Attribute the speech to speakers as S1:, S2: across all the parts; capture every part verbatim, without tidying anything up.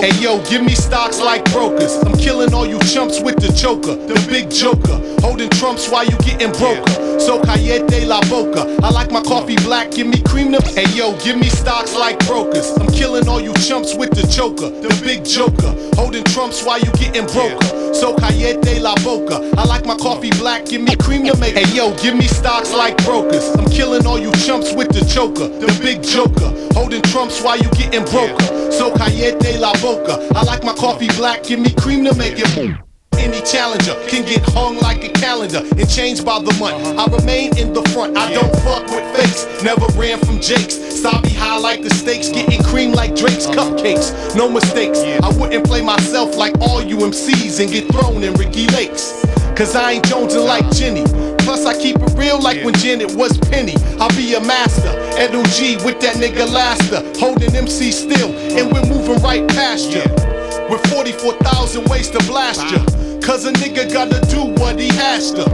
S1: broke. Hey yo, give me stocks like brokers. I'm killing all you chumps with the choker, the big joker. Holding trumps while you getting broker. So callete la boca. I like my coffee black, give me cream to. Hey yo, give me stocks like brokers. I'm killing all you chumps with the choker, the big joker. Holding trumps while you getting broker. So callete la boca. I like my coffee black, give me cream to make. Hey yo, give me stocks like brokers. I'm killing all you chumps with the choker, the big joker. Holding trumps while you getting broker. So callete la boca. I like my coffee black, give me cream to make it boom. Any challenger can get hung like a calendar and changed by the month. I remain in the front, I don't fuck with fakes. Never ran from Jakes. Sabi high like the stakes, getting cream like Drake's cupcakes. No mistakes, I wouldn't play myself like all you M Cs and get thrown in Ricky Lakes. Cause I ain't jonesing like Jenny. Plus I keep it real like when Janet was Penny. I'll be a master, Edo G with that nigga Laster. Holding M C still, and we're moving right past ya. With forty-four thousand ways to blast ya. Cause a nigga gotta do what he has to.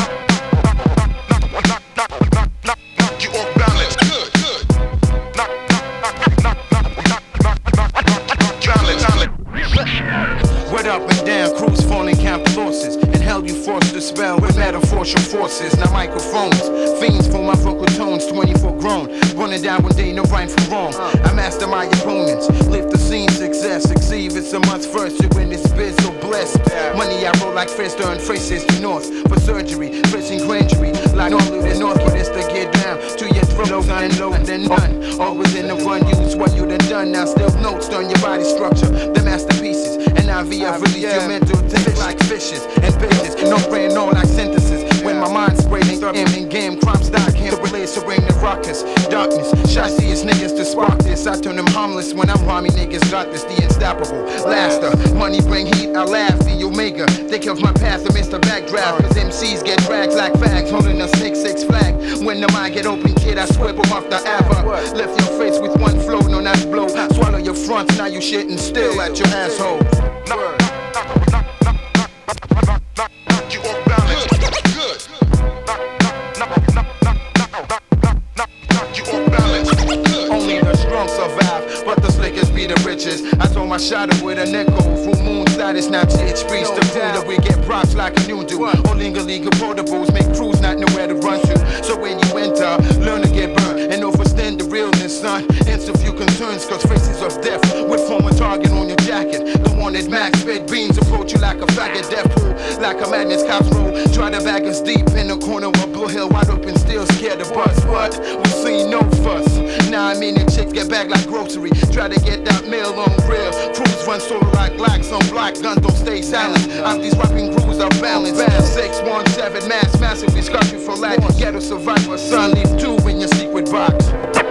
S1: Knock you off balance, good, good. Knock, knock, knock, knock, knock, knock, balance, balance.
S2: What up and down, crews falling, count the losses. And hell you forced to spell with metaphorical forces. Now microphones, fiends for my vocal tones, twenty-four grown. Running down one day, no right from wrong. I master my opponents, lift the scene, success, succeed. It's a must first, you in this biz, so blessed. Money I roll like Fist and phrases to north. For surgery, fishing grand jury. Like all of the north, get this to get down. To your throat, low and low and then none. Always in the run, use what you done done. Now still notes on your body structure, the masterpieces. And I V F release your mental things like fishes and business. No brain, no like synthesis. When my mind's spraying, start aiming game, crime stock, can't relate, serene the ruckus. Darkness, chassis is niggas to spark this. I turn them harmless when I'm rhyming, niggas got this, the unstoppable. Laster, money bring heat, I laugh, the Omega. Think of my path, I missed the backdraft. Cause M Cs get dragged like fags, holding a six six flag. When the mind get open, kid, I sweep them off the Ava. Left your face with one flow, no nice blow. Swallow your fronts, now you shitting still at your asshole. Knock, knock, knock, knock, knock, knock, knock, knock you off balance. Good. Knock, knock, knock, knock, knock, knock, knock, knock, knock you off balance. Good. Only the strong survive, but the slickest be the richest. I told my shadow with a nickel, full moon status, not itch. Breeze the food that we get props like a new do. All illegal portables make crews not know where to run to. So when you enter, learn to get burned and overstand the realness, son. Answer few concerns, cause faces of death would form a target on your jacket. The wanted max spit beams approach you like a faggot, death pool, like a madness cops roll. Try to bag us deep in the corner of Blue Hill, wide open, still scared to bust. But we see no fuss. Now I mean the chicks get back like grocery. Try to get that mail on real. Crews run solo like blacks on black. Guns don't stay silent. I'm these rapping grooves are balanced. six one seven mass massively scarf you for lack. Ghetto survivor, son, leave two in your secret box.